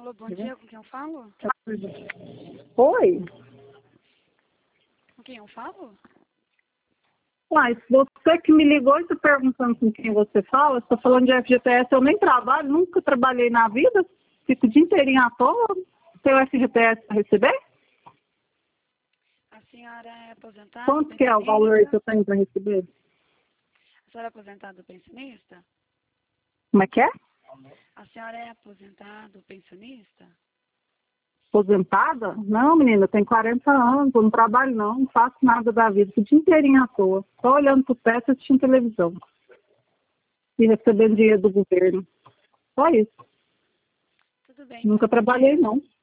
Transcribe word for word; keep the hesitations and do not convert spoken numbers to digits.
Alô, bom dia, com quem eu falo? Oi? Com quem eu falo? Uai, você que me ligou e está perguntando com quem você fala, você está falando de F G T S, eu nem trabalho, nunca trabalhei na vida, fico o dia inteirinho à toa, tem o F G T S para receber? A senhora é aposentada? Quanto que é o valor que eu tenho para receber? A senhora é aposentada ou pensionista? Como é que é? A senhora é aposentada ou pensionista? Aposentada? Não, menina, eu tenho quarenta anos, eu não trabalho não, não faço nada da vida, fico o dia inteirinho à toa, só olhando pro teto e assistindo televisão. E recebendo dinheiro do governo. Só isso. Tudo bem. Nunca Então, bom trabalhei dia. não.